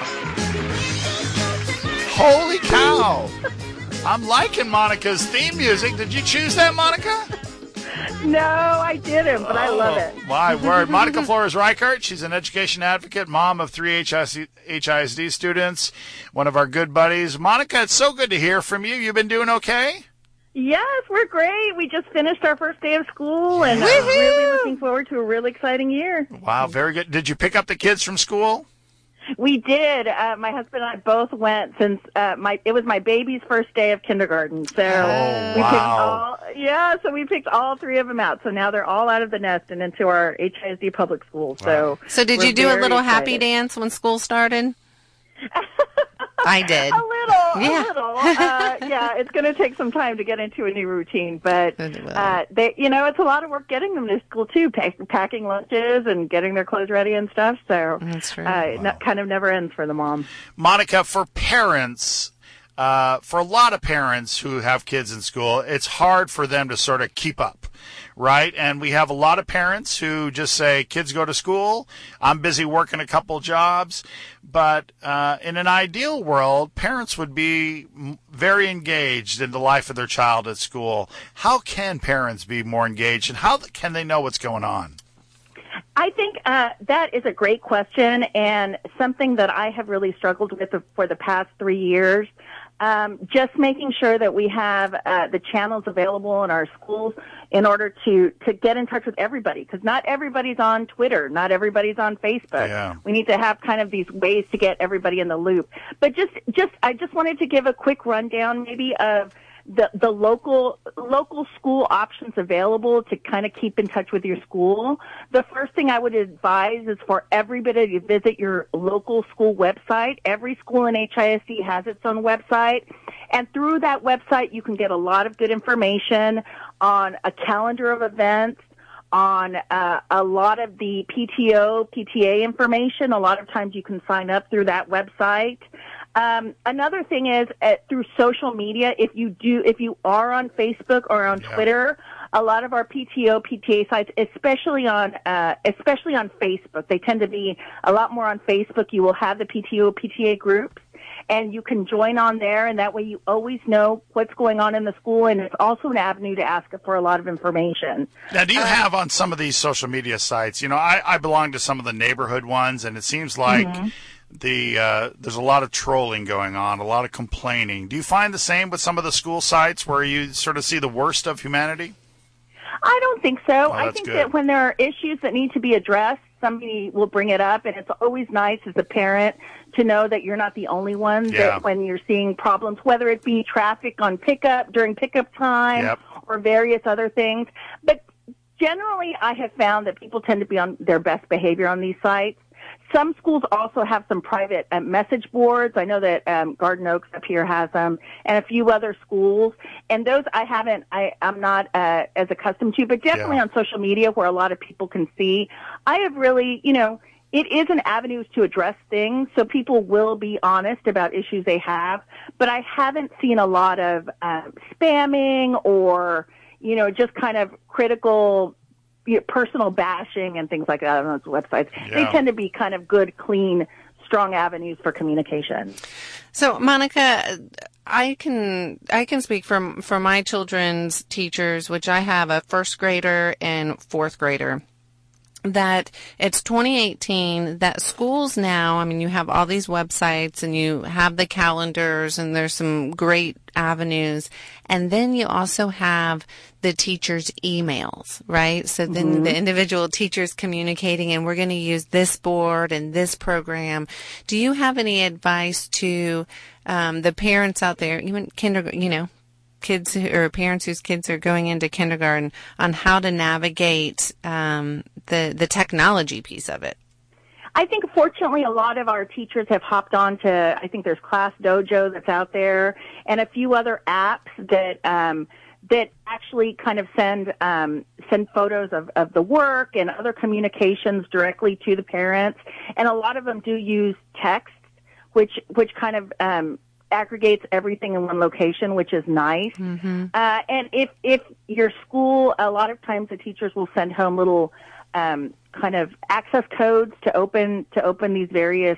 Holy cow! I'm liking Monica's theme music. Did you choose that, Monica? No, I didn't, but I love it. My word. Monica Flores Reichert, she's an education advocate, mom of 3 HISD students, one of our good buddies. Monica, it's so good to hear from you. You've been doing okay? Yes, we're great. We just finished our first day of school, and I'm really looking forward to a really exciting year. Wow, very good. Did you pick up the kids from school? We did. My husband and I both went since it was my baby's first day of kindergarten. So so we picked all three of them out. So now they're all out of the nest and into our HISD public school. Wow. So did we're you do a very little happy excited. dance when school started? I did. A little. Yeah. Yeah, it's going to take some time to get into a new routine, but It will. it's a lot of work getting them to school too, packing lunches and getting their clothes ready and stuff. So That's true. it kind of never ends for the mom. Monica, for parents, for a lot of parents who have kids in school, it's hard for them to sort of keep up, right? And we have a lot of parents who just say, kids go to school, I'm busy working a couple jobs. But in an ideal world, parents would be very engaged in the life of their child at school. How can parents be more engaged, and how can they know what's going on? I think that is a great question, and something that I have really struggled with for the past 3 years. Just making sure that we have the channels available in our schools in order to get in touch with everybody, because not everybody's on Twitter, not everybody's on Facebook. Yeah. We need to have kind of these ways to get everybody in the loop. But I just wanted to give a quick rundown maybe of the local school options available to kind of keep in touch with your school. The first thing I would advise is for everybody to visit your local school website. Every school in HISD has its own website, and through that website you can get a lot of good information on a calendar of events, on a lot of the PTA information. A lot of times you can sign up through that website. Another thing is through social media. If you are on Facebook or on Twitter, a lot of our PTA sites, especially on Facebook, they tend to be a lot more on Facebook. You will have the PTA groups, and you can join on there, and that way you always know what's going on in the school, and it's also an avenue to ask for a lot of information. Now, do you have on some of these social media sites, I belong to some of the neighborhood ones, and it seems like there's a lot of trolling going on, a lot of complaining. Do you find the same with some of the school sites where you sort of see the worst of humanity? I don't think so. I that's think good. that when there are issues that need to be addressed, somebody will bring it up, and it's always nice as a parent to know that you're not the only one that when you're seeing problems, whether it be traffic on during pickup time or various other things. But generally, I have found that people tend to be on their best behavior on these sites. Some schools also have some private message boards. I know that Garden Oaks up here has them, and a few other schools. And those I'm not as accustomed to, but definitely on social media where a lot of people can see. I have really, it is an avenue to address things, so people will be honest about issues they have. But I haven't seen a lot of spamming or, just kind of critical personal bashing and things like that on those websites. They tend to be kind of good, clean, strong avenues for communication. So, Monica, I can speak for my children's teachers, which I have a first grader and fourth grader. that it's 2018, that schools now, I mean, you have all these websites and you have the calendars and there's some great avenues. And then you also have the teachers' emails, right? So then the individual teachers communicating, and we're going to use this board and this program. Do you have any advice to the parents out there, even kindergarten, kids or parents whose kids are going into kindergarten, on how to navigate the technology piece of it? I think fortunately a lot of our teachers have hopped on to, I think there's Class Dojo that's out there and a few other apps that that actually kind of send photos of the work and other communications directly to the parents. And a lot of them do use text, which kind of aggregates everything in one location, which is nice. And if your school, a lot of times the teachers will send home little kind of access codes to open these various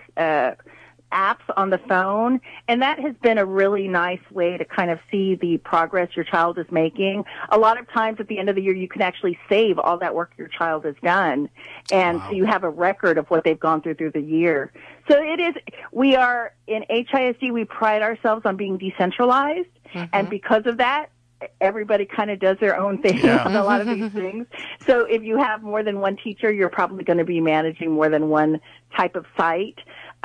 apps on the phone, and that has been a really nice way to kind of see the progress your child is making. A lot of times at the end of the year, you can actually save all that work your child has done, and so you have a record of what they've gone through the year. So we are in HISD, we pride ourselves on being decentralized, and because of that, everybody kind of does their own thing on a lot of these things. So if you have more than one teacher, you're probably going to be managing more than one type of site.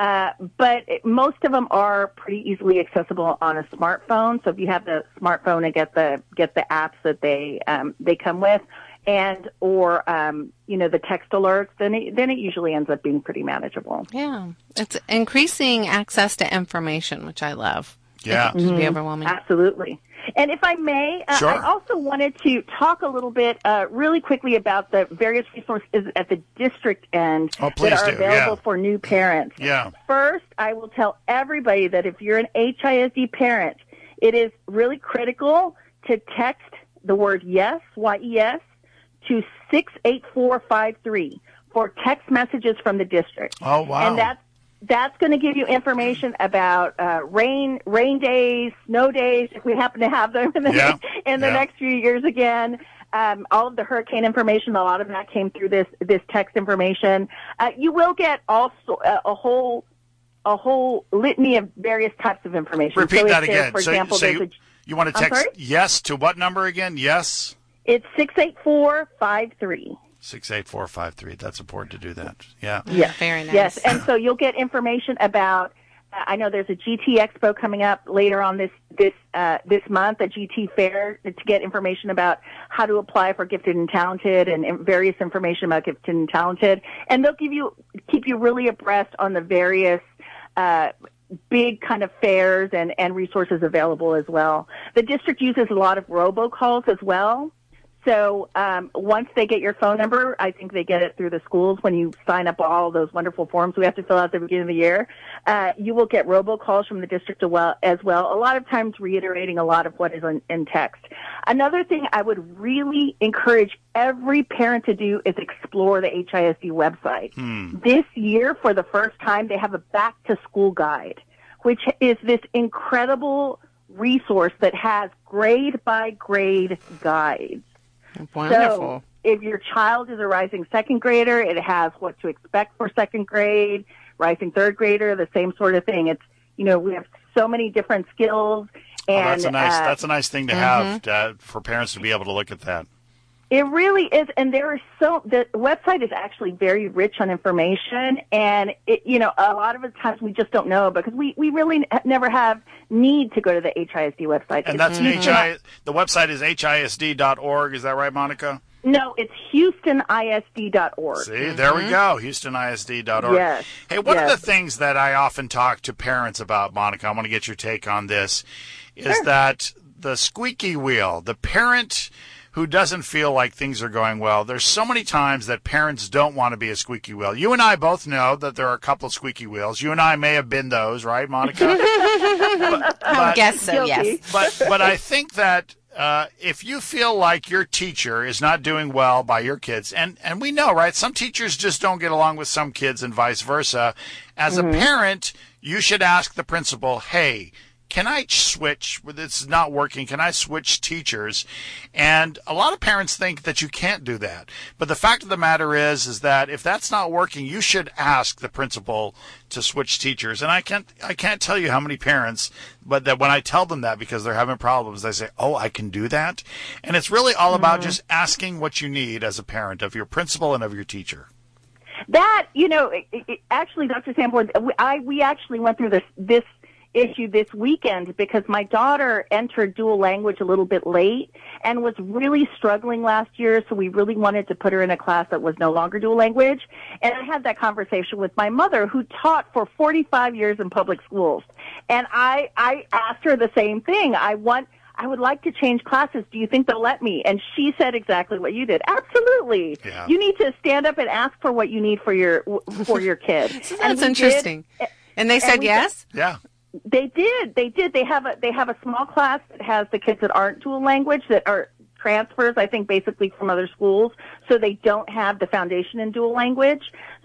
But most of them are pretty easily accessible on a smartphone. So if you have the smartphone and get the apps that they come with, and or the text alerts, then it usually ends up being pretty manageable. Yeah, it's increasing access to information, which I love. Yeah, it can be overwhelming. Absolutely. And if I may, Sure. I also wanted to talk a little bit really quickly about the various resources at the district end that are available for new parents. Yeah. First, I will tell everybody that if you're an HISD parent, it is really critical to text the word yes, Y-E-S, to 68453 for text messages from the district. Oh, wow. And that's going to give you information about rain days, snow days, if we happen to have them in the next few years again. All of the hurricane information, a lot of that came through this text information. You will get also a whole litany of various types of information. Repeat that again. For example, you want to text yes to what number again? Yes? It's 68453. 68453. That's important to do that. Yeah. Yes. Very nice. Yes, and so you'll get information about. I know there's a GT Expo coming up later on this month, a GT Fair, to get information about how to apply for Gifted and Talented and various information about Gifted and Talented, and they'll keep you really abreast on the various big kind of fairs and resources available as well. The district uses a lot of robocalls as well. So once they get your phone number, I think they get it through the schools when you sign up all those wonderful forms we have to fill out at the beginning of the year. You will get robocalls from the district as well, a lot of times reiterating a lot of what is in text. Another thing I would really encourage every parent to do is explore the HISD website. This year, for the first time, they have a back-to-school guide, which is this incredible resource that has grade-by-grade guides. Wonderful. So if your child is a rising second grader, it has what to expect for second grade, rising third grader, the same sort of thing. It's, we have so many different skills. And that's a nice thing to have for parents to be able to look at that. It really is, and the website is actually very rich on information, and a lot of the times we just don't know because we really never have need to go to the HISD website. And that's the website is HISD.org, is that right, Monica? No, it's HoustonISD.org. See, there we go, HoustonISD.org. Yes. Hey, one of the things that I often talk to parents about, Monica, I want to get your take on this, is that the squeaky wheel, the parent who doesn't feel like things are going well. There's so many times that parents don't want to be a squeaky wheel. You and I both know that there are a couple of squeaky wheels. You and I may have been those, right, Monica? I guess so, yes. But I think that if you feel like your teacher is not doing well by your kids, and we know, right, some teachers just don't get along with some kids and vice versa. As a parent, you should ask the principal, hey, can I switch? This is not working. Can I switch teachers? And a lot of parents think that you can't do that. But the fact of the matter is that if that's not working, you should ask the principal to switch teachers. And I can't tell you how many parents, but that when I tell them that because they're having problems, they say, "Oh, I can do that." And it's really all about just asking what you need as a parent of your principal and of your teacher. That, actually, Dr. Sanborn, we actually went through this issue this weekend because my daughter entered dual language a little bit late and was really struggling last year, so we really wanted to put her in a class that was no longer dual language. And I had that conversation with my mother, who taught for 45 years in public schools. And I asked her the same thing. I would like to change classes. Do you think they'll let me? And she said exactly what you did. Absolutely. Yeah. You need to stand up and ask for what you need for your kid. So that's interesting. And they said yes? Yeah. They did. They have a small class that has the kids that aren't dual language, that are transfers, I think, basically from other schools, so they don't have the foundation in dual language.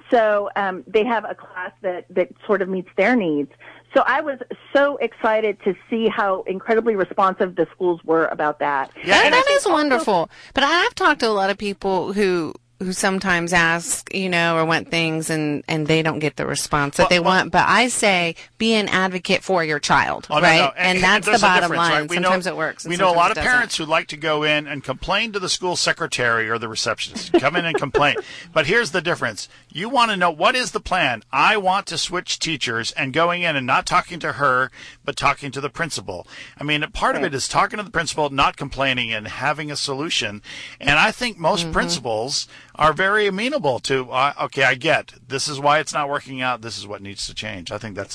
So they have a class that sort of meets their needs. So I was so excited to see how incredibly responsive the schools were about that. Yeah, and that is wonderful. But I've talked to a lot of people who sometimes ask, or want things and they don't get the response that they want. But I say, be an advocate for your child, right? No. And that's the bottom line. Right? Sometimes it works. We know a lot of parents who like to go in and complain to the school secretary or the receptionist. Come in and complain. But here's the difference. You want to know, what is the plan? I want to switch teachers, and going in and not talking to her, but talking to the principal. I mean, part of it is talking to the principal, not complaining, and having a solution. And I think most principals are very amenable to, okay, I get, this is why it's not working out, this is what needs to change. I think that's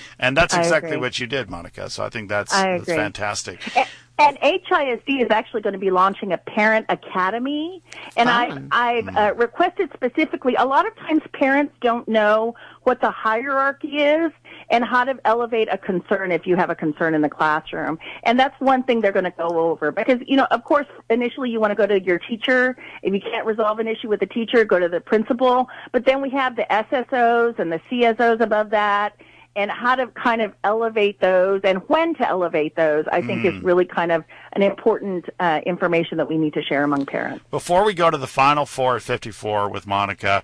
exactly what you did, Monica. So I think that's fantastic. And HISD is actually going to be launching a parent academy, and I've requested specifically. A lot of times parents don't know what the hierarchy is and how to elevate a concern if you have a concern in the classroom. And that's one thing they're going to go over because, of course, initially you want to go to your teacher. If you can't resolve an issue with the teacher, go to the principal. But then we have the SSOs and the CSOs above that. And how to kind of elevate those and when to elevate those, I think is really kind of an important information that we need to share among parents. Before we go to the Final Four at 54 with Monica,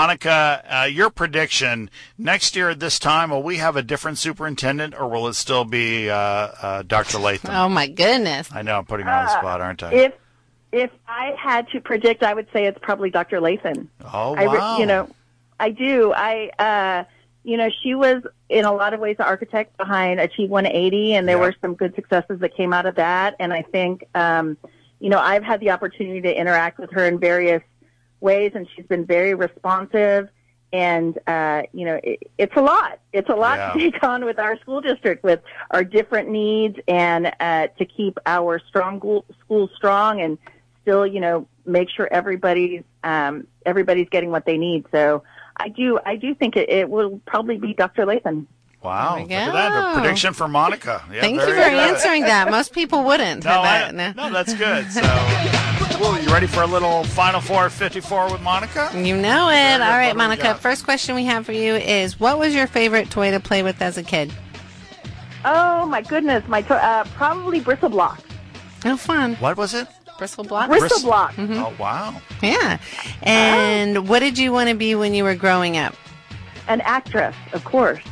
your prediction, next year at this time, will we have a different superintendent or will it still be Dr. Latham? Oh, my goodness. I know, I'm putting her on the spot, aren't I? If I had to predict, I would say it's probably Dr. Latham. Oh, wow. I do. She was, in a lot of ways, the architect behind Achieve 180, and there were some good successes that came out of that. And I think, I've had the opportunity to interact with her in various ways, and she's been very responsive. And, it's a lot. It's a lot to take on with our school district, with our different needs, and to keep our schools strong and still, make sure everybody's getting what they need. So I do think it will probably be Dr. Latham. Wow. Look at that. A prediction for Monica. Yeah, Thank you for answering that. Most people wouldn't. No, that's good. So, you ready for a little Final Four at 54 with Monica? You know it. All right, Monica. First question we have for you is, what was your favorite toy to play with as a kid? Oh, my goodness. Probably Bristle Blocks. Oh, fun. What was it? Bristle Blocks? Bristle Blocks. Mm-hmm. Oh, wow. Yeah. And what did you want to be when you were growing up? An actress, of course.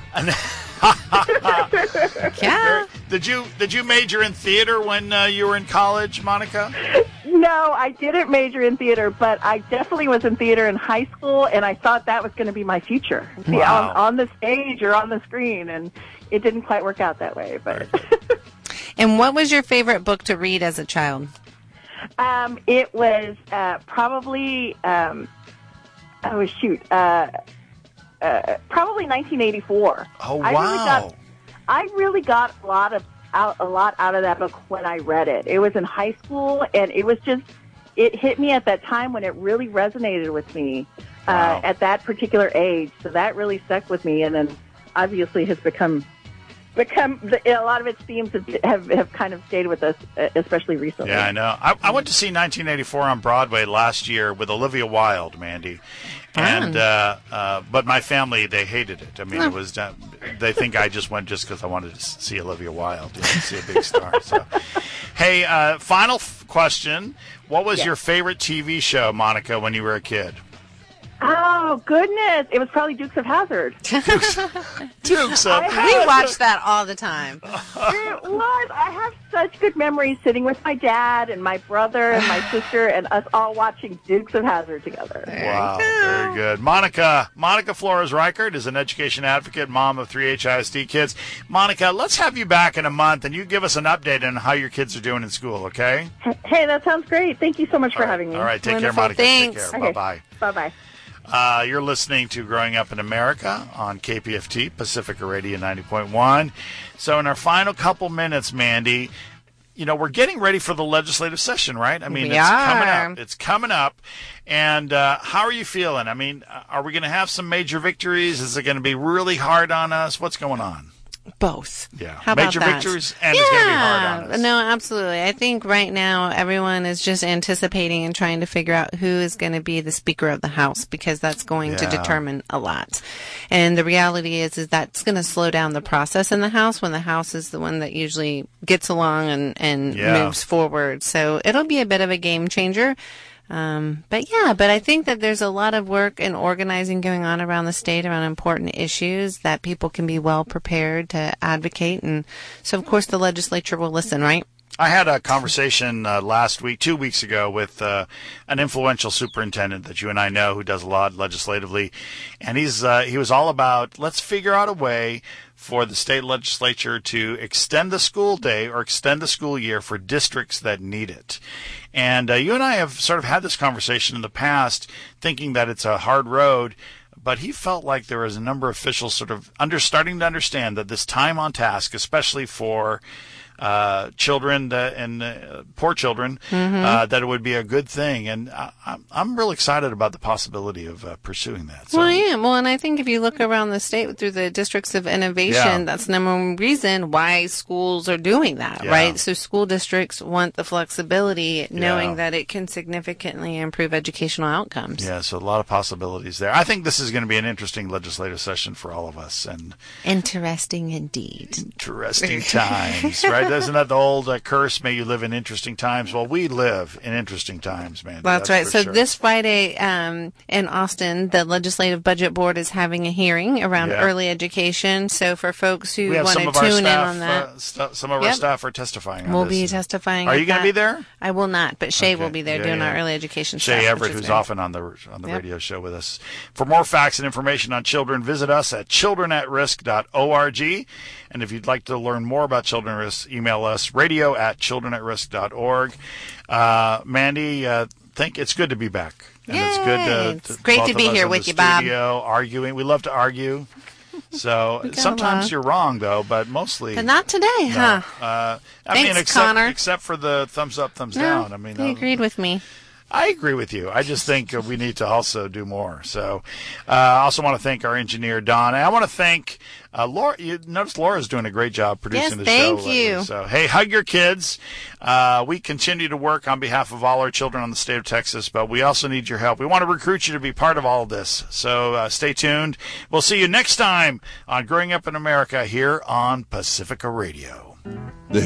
Yeah. Did you major in theater when you were in college, Monica? No, I didn't major in theater, but I definitely was in theater in high school, and I thought that was going to be my future, on the stage or on the screen, and it didn't quite work out that way. But. And what was your favorite book to read as a child? It was probably probably 1984. Oh, wow. I really got a lot out of that book when I read it. It was in high school, and it hit me at that time when it really resonated with me at that particular age. So that really stuck with me, and then obviously has become a lot of its themes have kind of stayed with us, especially recently. Yeah, I know. I went to see 1984 on Broadway last year with Olivia Wilde, Mandy. And but my family, they hated it. I mean, it was they think I just went just because I wanted to see Olivia Wilde, see a big star. So, hey, final question: what was your favorite TV show, Monica, when you were a kid? Oh, goodness. It was probably Dukes of Hazzard. Dukes of We watched that all the time. It was. I have such good memories sitting with my dad and my brother and my sister and us all watching Dukes of Hazzard together. Wow, very good. Monica Flores Reichert is an education advocate, mom of 3 HISD kids. Monica, let's have you back in a month, and you give us an update on how your kids are doing in school, okay? Hey, that sounds great. Thank you so much for having me. All right, take Wonderful. care, Monica. Thanks. Take care. Okay. Bye-bye. Bye-bye. You're listening to Growing Up in America on KPFT, Pacifica Radio 90.1. So in our final couple minutes, Mandy, we're getting ready for the legislative session, right? I mean, coming up. It's coming up. And how are you feeling? I mean, are we going to have some major victories? Is it going to be really hard on us? What's going on? Both. Yeah. How about major that? victories and it's going to be hard on us. No, absolutely. I think right now everyone is just anticipating and trying to figure out who is going to be the Speaker of the House, because that's going to determine a lot. And the reality is that's going to slow down the process in the House when the House is the one that usually gets along and moves forward. So it'll be a bit of a game changer. But I think that there's a lot of work and organizing going on around the state around important issues that people can be well prepared to advocate. And so, of course, the legislature will listen, right? I had a conversation last week, 2 weeks ago, with an influential superintendent that you and I know who does a lot legislatively. And he was all about, let's figure out a way for the state legislature to extend the school day or extend the school year for districts that need it. And you and I have sort of had this conversation in the past, thinking that it's a hard road. But he felt like there was a number of officials sort of starting to understand that this time on task, especially for children and poor children, that it would be a good thing. And I'm real excited about the possibility of pursuing that. So. Well, I am. Well, and I think if you look around the state through the districts of innovation, that's the number one reason why schools are doing that, right? So school districts want the flexibility, knowing that it can significantly improve educational outcomes. Yeah, so a lot of possibilities there. I think this is going to be an interesting legislative session for all of us. And interesting indeed. Interesting times, right? Isn't that the old curse, may you live in interesting times? Well, we live in interesting times, man. That's right. So this Friday in Austin, the Legislative Budget Board is having a hearing around early education. So for folks who want to tune in on that. Some of our staff are testifying on We'll this. be testifying. Are you going to be there? I will not, but Shay will be there doing our early education stuff. Shay Everett, who's often on the radio show with us. For more facts and information on children, visit us at childrenatrisk.org. And if you'd like to learn more about Children at Risk, email us, radio@childrenatrisk.org. Mandy, think it's good to be back. And it's good it's great to be here with you, Bob. Arguing. We love to argue. So sometimes you're wrong, though, but mostly. But not today, huh? Thanks, Connor. Except for the thumbs up, thumbs down. I mean, he agreed with me. I agree with you. I just think we need to also do more. So I also want to thank our engineer, Don. And I want to thank Laura. You notice Laura's doing a great job producing the show. Thank you. So, hey, hug your kids. We continue to work on behalf of all our children on the state of Texas, but we also need your help. We want to recruit you to be part of all of this. So stay tuned. We'll see you next time on Growing Up in America here on Pacifica Radio.